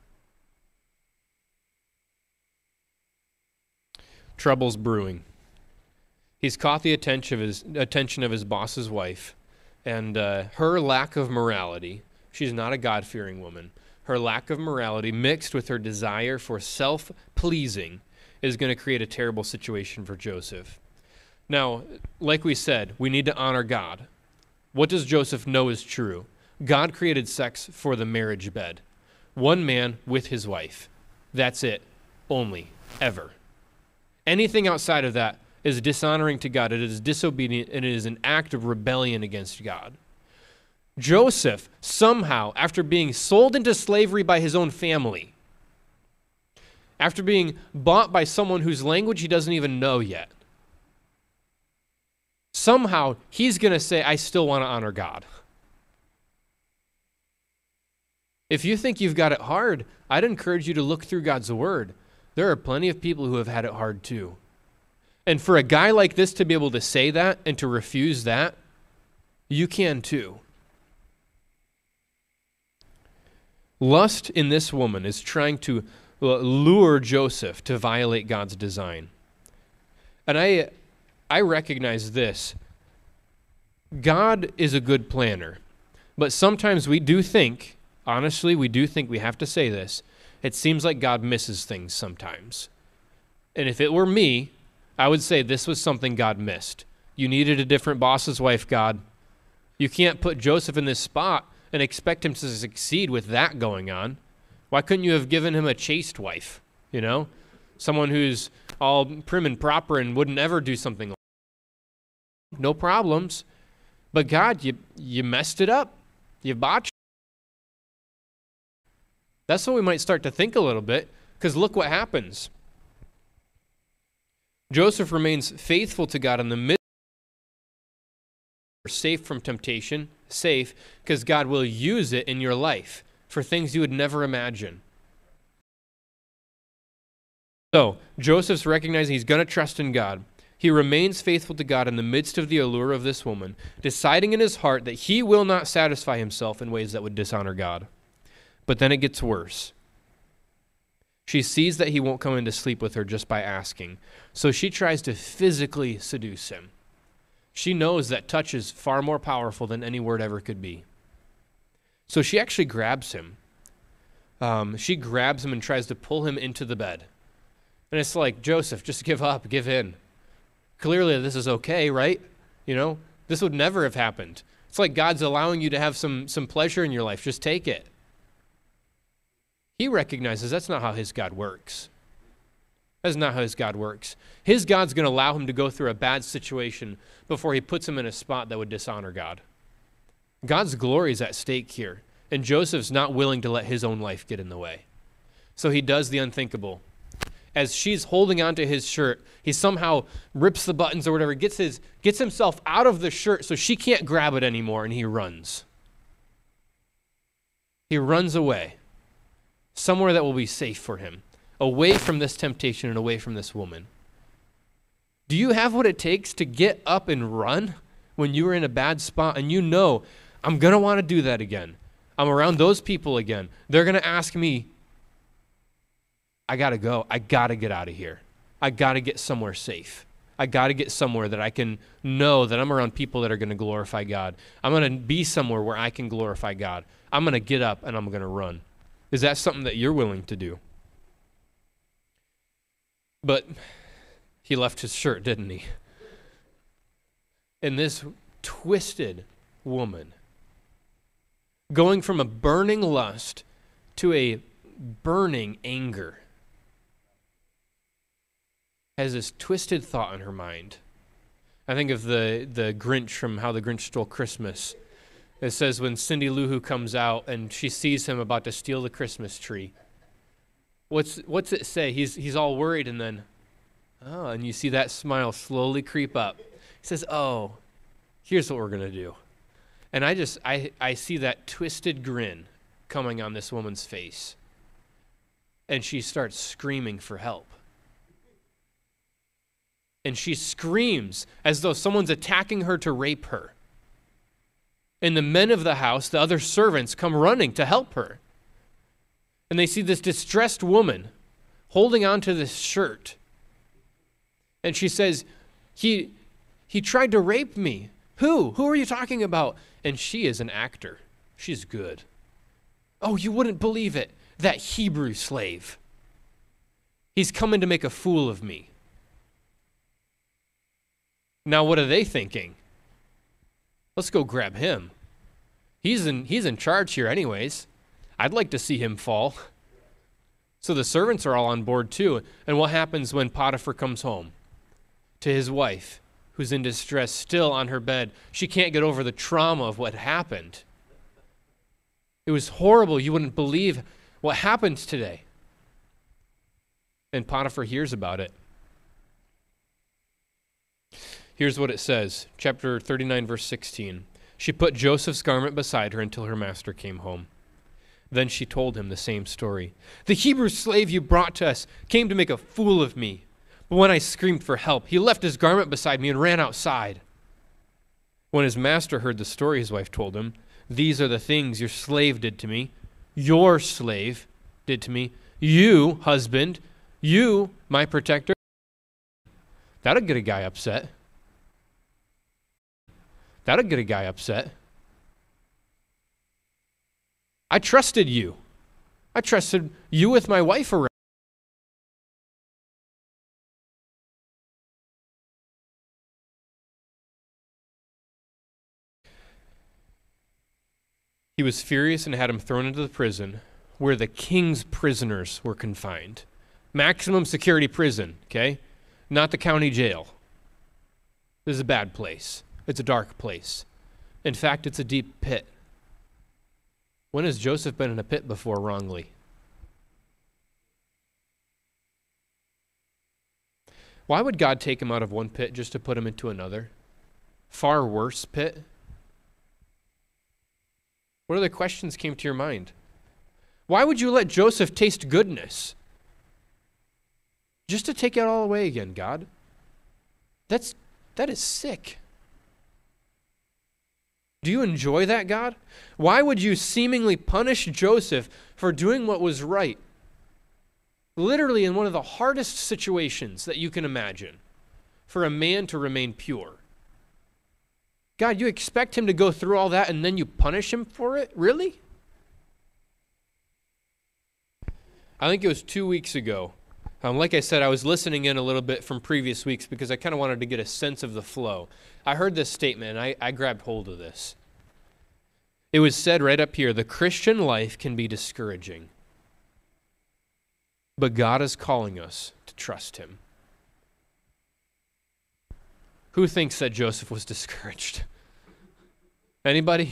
Trouble's brewing. He's caught the attention of his, attention of his boss's wife, and uh, her lack of morality, she's not a God-fearing woman, her lack of morality mixed with her desire for self-pleasing is going to create a terrible situation for Joseph. Now, like we said, we need to honor God. What does Joseph know is true? God created sex for the marriage bed. One man with his wife. That's it. Only. Ever. Anything outside of that is dishonoring to God. It is disobedient, and it is an act of rebellion against God. Joseph, somehow, after being sold into slavery by his own family, after being bought by someone whose language he doesn't even know yet, somehow he's going to say, I still want to honor God. If you think you've got it hard, I'd encourage you to look through God's word. There are plenty of people who have had it hard too. And for a guy like this to be able to say that and to refuse that, you can too. Lust in this woman is trying to lure Joseph to violate God's design. And I, I recognize this. God is a good planner. But sometimes we do think, honestly, we do think we have to say this, it seems like God misses things sometimes. And if it were me, I would say this was something God missed. You needed a different boss's wife, God. You can't put Joseph in this spot and expect him to succeed with that going on. Why couldn't you have given him a chaste wife, you know? Someone who's all prim and proper and wouldn't ever do something like that. No problems. But God, you, you messed it up. You botched. That's what we might start to think a little bit, because look what happens. Joseph remains faithful to God in the midst of safe from temptation, safe, because God will use it in your life for things you would never imagine. So, Joseph's recognizing he's going to trust in God. He remains faithful to God in the midst of the allure of this woman, deciding in his heart that he will not satisfy himself in ways that would dishonor God. But then it gets worse. She sees that he won't come in to sleep with her just by asking. So she tries to physically seduce him. She knows that touch is far more powerful than any word ever could be. So she actually grabs him. Um, she grabs him and tries to pull him into the bed. And it's like, Joseph, just give up, give in. Clearly this is okay, right? You know, this would never have happened. It's like God's allowing you to have some, some pleasure in your life. Just take it. He recognizes that's not how his God works. That's not how his God works. His God's going to allow him to go through a bad situation before he puts him in a spot that would dishonor God. God's glory is at stake here, and Joseph's not willing to let his own life get in the way. So he does the unthinkable. As she's holding onto his shirt, he somehow rips the buttons or whatever, gets his gets himself out of the shirt so she can't grab it anymore, and he runs. He runs away, somewhere that will be safe for him, away from this temptation and away from this woman. Do you have what it takes to get up and run when you are in a bad spot and you know, I'm going to want to do that again? I'm around those people again. They're going to ask me, I got to go. I got to get out of here. I got to get somewhere safe. I got to get somewhere that I can know that I'm around people that are going to glorify God. I'm going to be somewhere where I can glorify God. I'm going to get up and I'm going to run. Is that something that you're willing to do? But he left his shirt, didn't he? And this twisted woman, going from a burning lust to a burning anger, has this twisted thought in her mind. I think of the, the Grinch from How the Grinch Stole Christmas. It says when Cindy Lou Who comes out and she sees him about to steal the Christmas tree, what's what's it say? He's he's all worried, and then, oh, and you see that smile slowly creep up. He says, oh, here's what we're going to do. And I just, I, I see that twisted grin coming on this woman's face. And she starts screaming for help. And she screams as though someone's attacking her to rape her. And the men of the house, the other servants, come running to help her. And they see this distressed woman holding onto this shirt. And she says, he, he tried to rape me. Who? Who are you talking about? And she is an actor. She's good. Oh, you wouldn't believe it. That Hebrew slave. He's coming to make a fool of me. Now what are they thinking? Let's go grab him. He's in, he's in charge here anyways. I'd like to see him fall. So the servants are all on board too. And what happens when Potiphar comes home to his wife, who's in distress, still on her bed? She can't get over the trauma of what happened. It was horrible. You wouldn't believe what happened today. And Potiphar hears about it. Here's what it says, chapter thirty-nine, verse sixteen. She put Joseph's garment beside her until her master came home. Then she told him the same story. The Hebrew slave you brought to us came to make a fool of me. But when I screamed for help, he left his garment beside me and ran outside. When his master heard the story his wife told him, these are the things your slave did to me. Your slave did to me. You, husband, you, my protector. That'll get a guy upset. That'll get a guy upset. I trusted you. I trusted you with my wife around. He was furious and had him thrown into the prison where the king's prisoners were confined. Maximum security prison, okay? Not the county jail. This is a bad place. It's a dark place. In fact, it's a deep pit. When has Joseph been in a pit before wrongly? Why would God take him out of one pit just to put him into another? Far worse pit? What other questions came to your mind? Why would you let Joseph taste goodness? Just to take it all away again, God? That's, that is sick. Do you enjoy that, God? Why would you seemingly punish Joseph for doing what was right? Literally in one of the hardest situations that you can imagine for a man to remain pure. God, you expect him to go through all that and then you punish him for it? Really? I think it was two weeks ago. Um, like I said, I was listening in a little bit from previous weeks because I kind of wanted to get a sense of the flow. I heard this statement, and I, I grabbed hold of this. It was said right up here, the Christian life can be discouraging, but God is calling us to trust him. Who thinks that Joseph was discouraged? Anybody?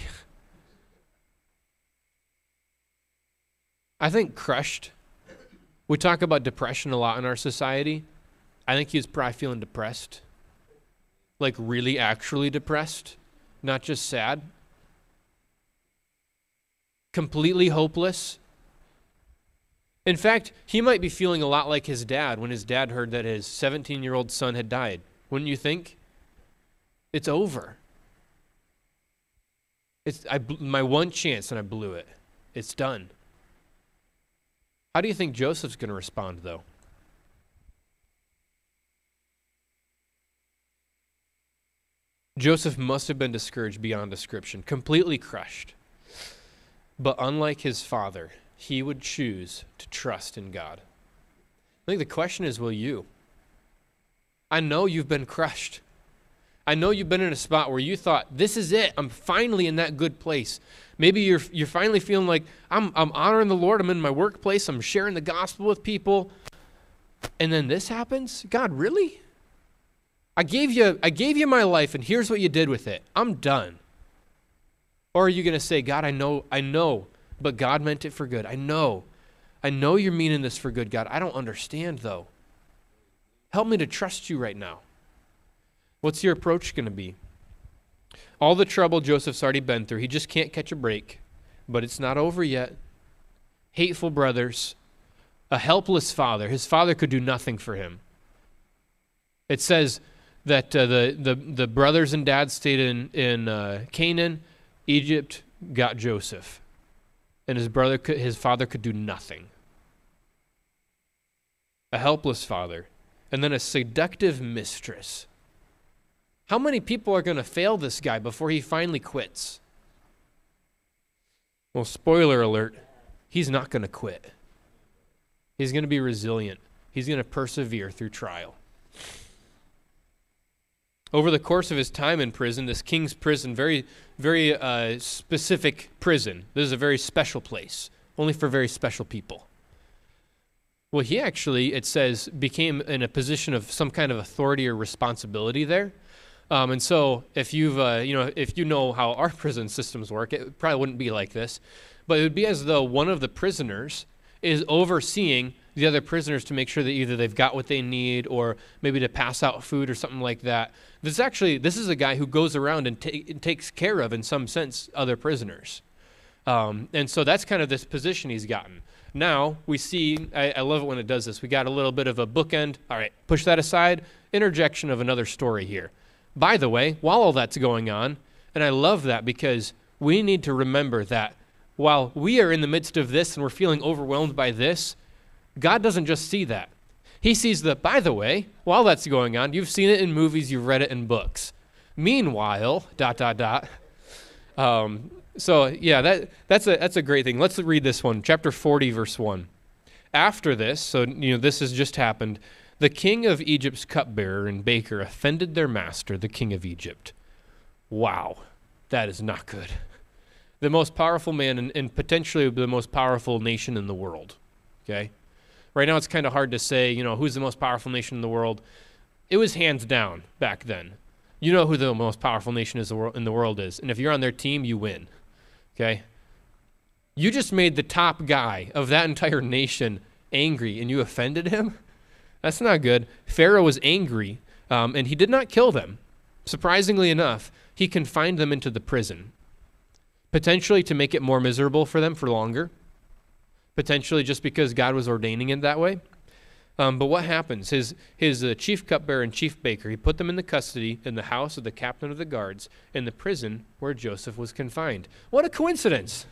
I think crushed. We talk about depression a lot in our society. I think he was probably feeling depressed. Like really actually depressed, not just sad. completely hopeless. In fact, he might be feeling a lot like his dad when his dad heard that his seventeen-year-old son had died. Wouldn't you think? It's over. It's I, my one chance and I blew it. It's done. How do you think Joseph's going to respond, though? Joseph must have been discouraged beyond description, completely crushed. But unlike his father, he would choose to trust in God. I think the question is, will you? I know you've been crushed. I know you've been in a spot where you thought, this is it. I'm finally in that good place. Maybe you're you're finally feeling like, I'm I'm honoring the Lord. I'm in my workplace. I'm sharing the gospel with people. And then this happens? God, really? I gave you I gave you my life, and here's what you did with it. I'm done. Or are you going to say, God, I know, I know, but God meant it for good. I know. I know you're meaning this for good, God. I don't understand, though. Help me to trust you right now. What's your approach going to be? All the trouble Joseph's already been through, he just can't catch a break. But it's not over yet. Hateful brothers, a helpless father. His father could do nothing for him. It says that uh, the, the, the brothers and dads stayed in, in uh, Canaan. Egypt got Joseph. And his brother, could, his father could do nothing. A helpless father. And then a seductive mistress. How many people are going to fail this guy before he finally quits? Well, spoiler alert, he's not going to quit. He's going to be resilient. He's going to persevere through trial. Over the course of his time in prison, this king's prison, very, very uh, specific prison. This is a very special place, only for very special people. Well, he actually, it says, became in a position of some kind of authority or responsibility there. Um, and so, if you've, uh, you know, if you know how our prison systems work, it probably wouldn't be like this, but it would be as though one of the prisoners is overseeing the other prisoners to make sure that either they've got what they need or maybe to pass out food or something like that. This is actually, this is a guy who goes around and, ta- and takes care of, in some sense, other prisoners. Um, and so that's kind of this position he's gotten. Now we see, I, I love it when it does this. We got a little bit of a bookend. All right, push that aside. Interjection of another story here. By the way, while all that's going on, and I love that because we need to remember that while we are in the midst of this and we're feeling overwhelmed by this, God doesn't just see that. He sees that, by the way, while that's going on, you've seen it in movies, you've read it in books. Meanwhile, dot, dot, dot. Um, so, yeah, that that's a that's a great thing. Let's read this one, chapter forty, verse one. After this, so, you know, this has just happened, the king of Egypt's cupbearer and baker offended their master, the king of Egypt. Wow, that is not good. The most powerful man and, and potentially the most powerful nation in the world, okay? Right now it's kind of hard to say, you know, who's the most powerful nation in the world. It was hands down back then. You know who the most powerful nation is in the world is, and if you're on their team, you win, okay? You just made the top guy of that entire nation angry, and you offended him? That's not good. Pharaoh was angry, um, and he did not kill them. Surprisingly enough, he confined them into the prison, potentially to make it more miserable for them for longer, potentially just because God was ordaining it that way. Um, but what happens? His his uh, chief cupbearer and chief baker, he put them in the custody in the house of the captain of the guards in the prison where Joseph was confined. What a coincidence!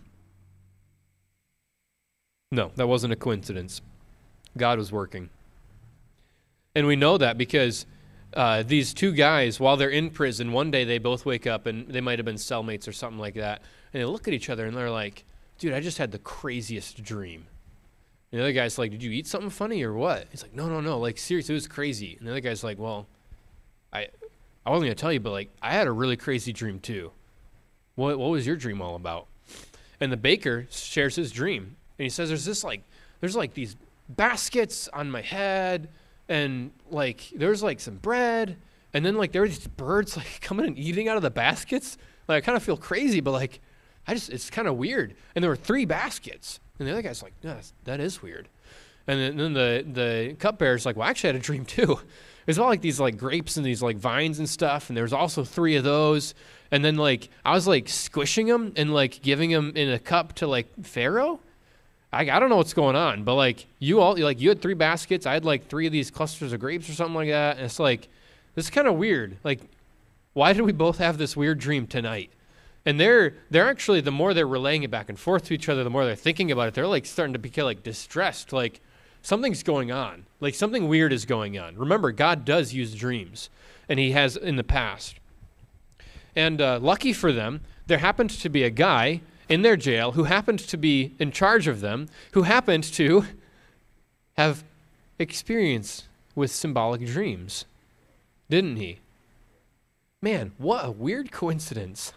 No, that wasn't a coincidence. God was working. And we know that because uh, these two guys, while they're in prison, one day they both wake up, and they might have been cellmates or something like that, and they look at each other and they're like, dude, I just had the craziest dream. And the other guy's like, did you eat something funny or what? He's like, no, no, no, like seriously, it was crazy. And the other guy's like, well, I I wasn't going to tell you, but like I had a really crazy dream too. What what was your dream all about? And the baker shares his dream. And he says, there's this like, there's like these baskets on my head, and like there's like some bread, and then like there were these birds like coming and eating out of the baskets. Like I kind of feel crazy, but like I just, it's kind of weird. And there were three baskets. And the other guy's like, no, that's, that is weird. And then, then the, the cupbearer's like, well, I actually had a dream too. There's all like these like grapes and these like vines and stuff. And there was also three of those. And then like, I was like squishing them and like giving them in a cup to like Pharaoh. I, I don't know what's going on, but like you all, like you had three baskets. I had like three of these clusters of grapes or something like that. And it's like, this is kind of weird. Like, why did we both have this weird dream tonight? And they're they're actually, the more they're relaying it back and forth to each other, the more they're thinking about it, they're like starting to become like distressed. Like something's going on. Like something weird is going on. Remember, God does use dreams, and he has in the past. And uh, lucky for them, there happened to be a guy in their jail who happened to be in charge of them, who happened to have experience with symbolic dreams. Didn't he? Man, what a weird coincidence.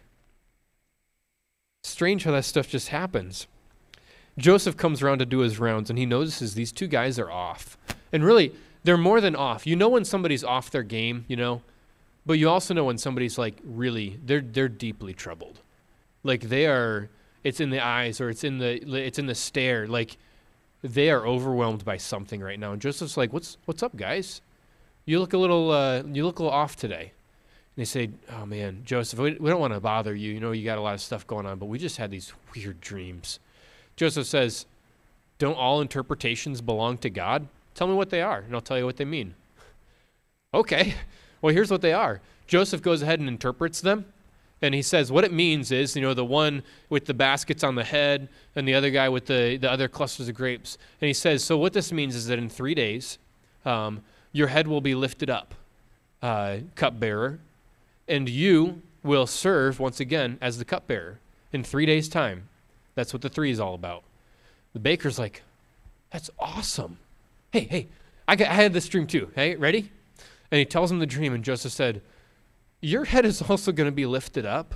Strange how that stuff just happens. Joseph comes around to do his rounds, and he notices these two guys are off. And really, they're more than off. You know when somebody's off their game, you know? But you also know when somebody's like really, they're they're deeply troubled. Like they are, it's in the eyes or it's in the it's in the stare. Like they are overwhelmed by something right now. And Joseph's like, "What's what's up, guys? You look a little uh, you look a little off today." And they say, "Oh man, Joseph, we, we don't want to bother you. You know, you got a lot of stuff going on, but we just had these weird dreams." Joseph says, "Don't all interpretations belong to God? Tell me what they are, and I'll tell you what they mean." Okay, well, here's what they are. Joseph goes ahead and interprets them, and he says what it means is, you know, the one with the baskets on the head and the other guy with the, the other clusters of grapes. And he says, so what this means is that in three days, um, your head will be lifted up, uh, cupbearer, and you will serve once again as the cupbearer in three days' time. That's what the three is all about. The baker's like, that's awesome. Hey, hey, I, got, I had this dream too. Hey, ready? And he tells him the dream, and Joseph said, your head is also going to be lifted up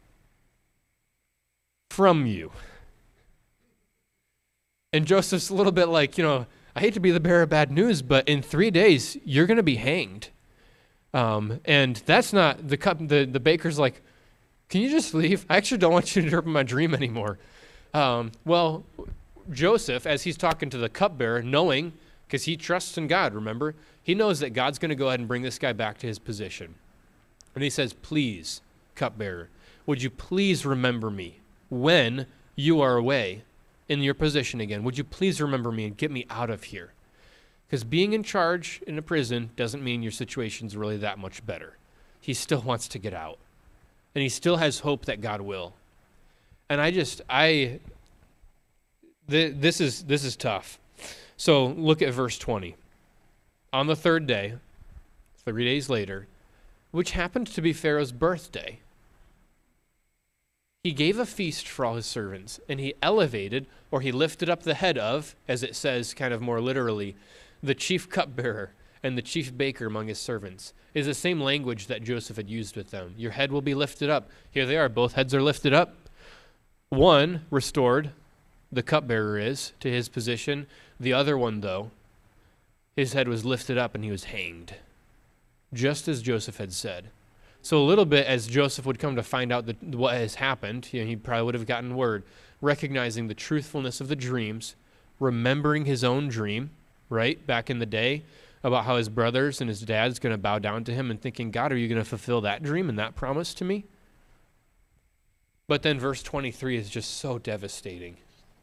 from you. And Joseph's a little bit like, you know, I hate to be the bearer of bad news, but in three days, you're going to be hanged. Um, and that's not, the cup. The, the baker's like, can you just leave? I actually don't want you to interpret my dream anymore. Um, well, Joseph, as he's talking to the cupbearer, knowing, because he trusts in God, remember? He knows that God's going to go ahead and bring this guy back to his position. And he says, please, cupbearer, would you please remember me when you are away in your position again? Would you please remember me and get me out of here? Because being in charge in a prison doesn't mean your situation's really that much better. He still wants to get out. And he still has hope that God will. And I just, I, th- this is this is tough. So look at verse twenty. On the third day, three days later, which happened to be Pharaoh's birthday, he gave a feast for all his servants, and he elevated, or he lifted up the head of, as it says kind of more literally, the chief cupbearer and the chief baker among his servants. It is the same language that Joseph had used with them. Your head will be lifted up. Here they are. Both heads are lifted up. One restored, the cupbearer is, to his position. The other one, though, his head was lifted up and he was hanged, just as Joseph had said. So a little bit as Joseph would come to find out that what has happened, you know, he probably would have gotten word, recognizing the truthfulness of the dreams, remembering his own dream, right, back in the day, about how his brothers and his dad's going to bow down to him and thinking, God, are you going to fulfill that dream and that promise to me? But then verse twenty-three is just so devastating.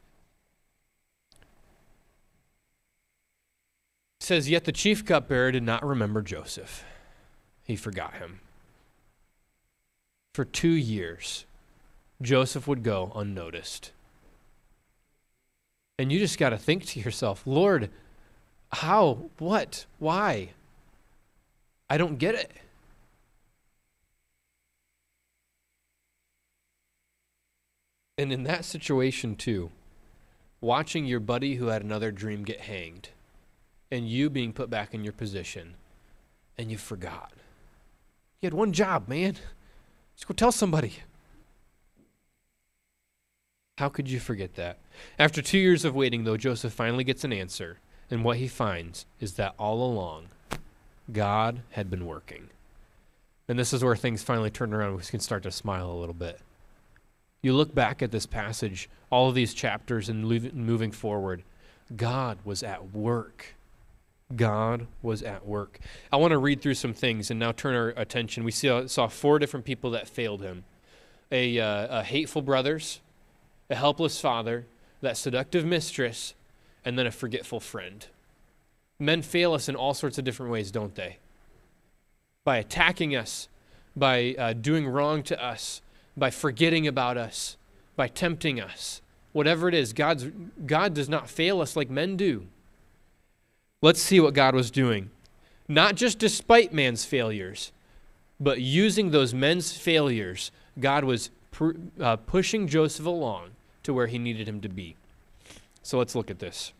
It says, yet the chief cupbearer did not remember Joseph. He forgot him. For two years, Joseph would go unnoticed. And you just got to think to yourself, Lord, how, what, why? I don't get it. And in that situation too, watching your buddy who had another dream get hanged, and you being put back in your position, and you forgot. You had one job, man. Just go tell somebody. How could you forget that? After two years of waiting, though, Joseph finally gets an answer, and what he finds is that all along, God had been working. And this is where things finally turn around. We can start to smile a little bit. You look back at this passage, all of these chapters and moving forward, God was at work. God was at work. I want to read through some things and now turn our attention. We saw, saw four different people that failed him. A, uh, a hateful brothers, a helpless father, that seductive mistress, and then a forgetful friend. Men fail us in all sorts of different ways, don't they? By attacking us, by uh, doing wrong to us, by forgetting about us, by tempting us. Whatever it is, God's, God does not fail us like men do. Let's see what God was doing. Not just despite man's failures, but using those men's failures, God was pr- uh, pushing Joseph along to where he needed him to be. So let's look at this.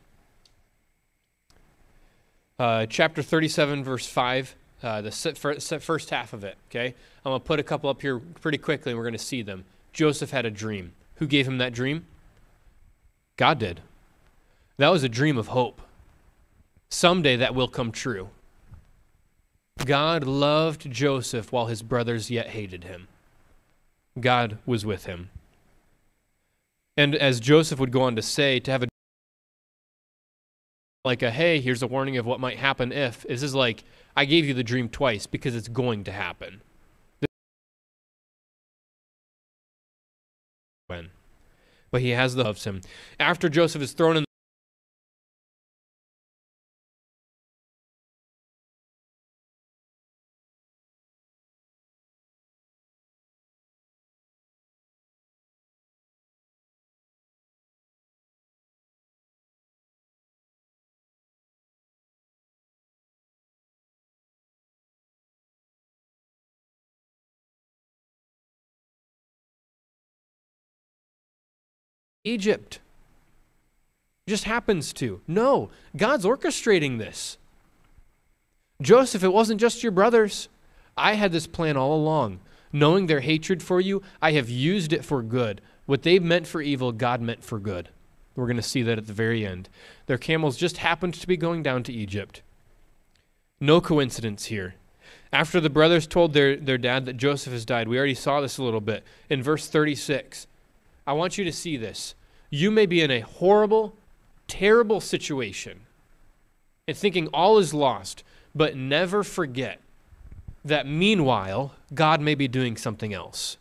Uh, chapter thirty-seven, verse five, uh, the first half of it, okay? I'm going to put a couple up here pretty quickly, and we're going to see them. Joseph had a dream. Who gave him that dream? God did. That was a dream of hope. Someday that will come true. God loved Joseph while his brothers yet hated him. God was with him. And as Joseph would go on to say, to have a like a, hey, here's a warning of what might happen if, this is like, I gave you the dream twice because it's going to happen. When? But he has the loves him. After Joseph is thrown in Egypt. Just happens to. No, God's orchestrating this. Joseph, it wasn't just your brothers. I had this plan all along. Knowing their hatred for you, I have used it for good. What they meant for evil, God meant for good. We're going to see that at the very end. Their camels just happened to be going down to Egypt. No coincidence here. After the brothers told their, their dad that Joseph has died, we already saw this a little bit. In verse thirty-six, I want you to see this. You may be in a horrible, terrible situation and thinking all is lost, but never forget that meanwhile, God may be doing something else.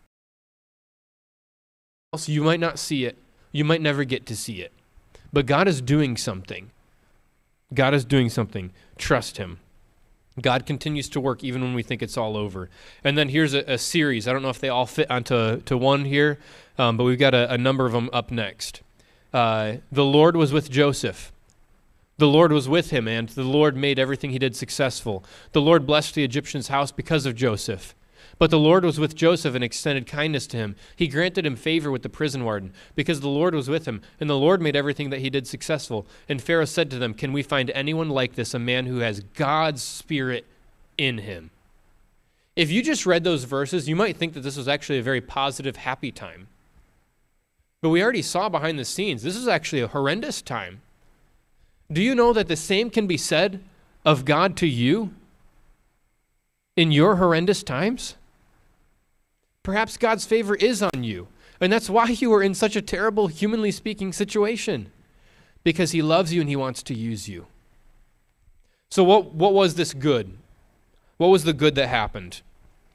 Also, you might not see it. You might never get to see it. But God is doing something. God is doing something. Trust him. God continues to work even when we think it's all over. And then here's a, a series. I don't know if they all fit onto to one here, um, but we've got a, a number of them up next. Uh, the Lord was with Joseph. The Lord was with him, and the Lord made everything he did successful. The Lord blessed the Egyptian's house because of Joseph. But the Lord was with Joseph and extended kindness to him. He granted him favor with the prison warden because the Lord was with him, and the Lord made everything that he did successful. And Pharaoh said to them, can we find anyone like this, a man who has God's Spirit in him? If you just read those verses, you might think that this was actually a very positive, happy time. But we already saw behind the scenes, this is actually a horrendous time. Do you know that the same can be said of God to you in your horrendous times? Perhaps God's favor is on you, and that's why you are in such a terrible, humanly speaking, situation, because he loves you and he wants to use you. So what, what was this good? What was the good that happened?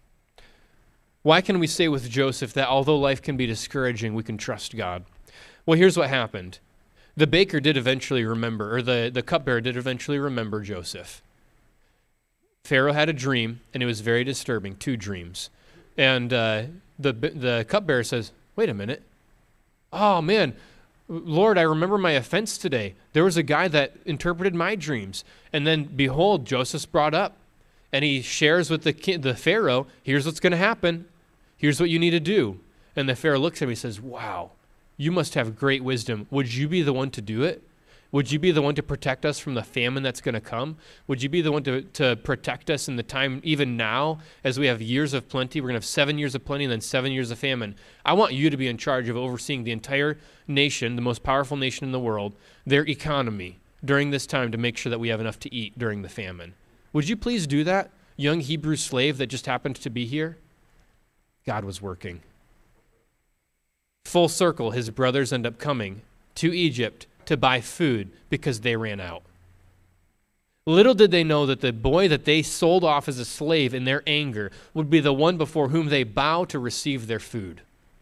Why can we say with Joseph that although life can be discouraging, we can trust God? Well, here's what happened. The baker did eventually remember, or the, the cupbearer did eventually remember Joseph. Pharaoh had a dream, and it was very disturbing, two dreams. And uh, the the cupbearer says, wait a minute. Oh, man, Lord, I remember my offense today. There was a guy that interpreted my dreams. And then, behold, Joseph's brought up. And he shares with the king, the Pharaoh, here's what's going to happen. Here's what you need to do. And the Pharaoh looks at him and says, wow, you must have great wisdom. Would you be the one to do it? Would you be the one to protect us from the famine that's going to come? Would you be the one to, to protect us in the time, even now, as we have years of plenty? We're going to have seven years of plenty and then seven years of famine. I want you to be in charge of overseeing the entire nation, the most powerful nation in the world, their economy during this time to make sure that we have enough to eat during the famine. Would you please do that, young Hebrew slave that just happened to be here? God was working. Full circle, his brothers end up coming to Egypt to buy food because they ran out. Little did they know that the boy that they sold off as a slave in their anger would be the one before whom they bow to receive their food.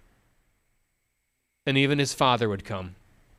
And even his father would come.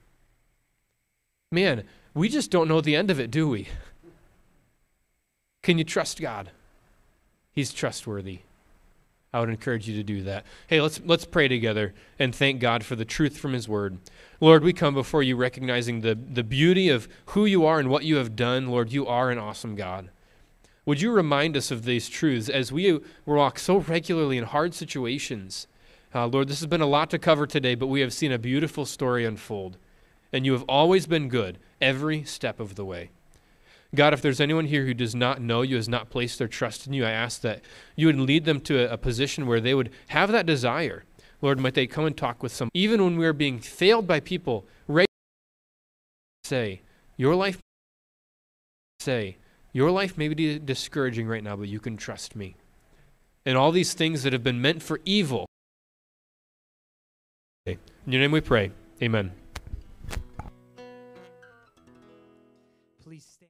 Man, we just don't know the end of it, do we? Can you trust God? He's trustworthy. I would encourage you to do that. Hey, let's let's pray together and thank God for the truth from his word. Lord, we come before you recognizing the, the beauty of who you are and what you have done. Lord, you are an awesome God. Would you remind us of these truths as we walk so regularly in hard situations? Uh, Lord, this has been a lot to cover today, but we have seen a beautiful story unfold. And you have always been good every step of the way. God, if there's anyone here who does not know you, has not placed their trust in you, I ask that you would lead them to a, a position where they would have that desire. Lord, might they come and talk with some. Even when we are being failed by people, right? Say, your life, say, your life may be discouraging right now, but you can trust me. And all these things that have been meant for evil. In your name we pray. Amen. Please stand.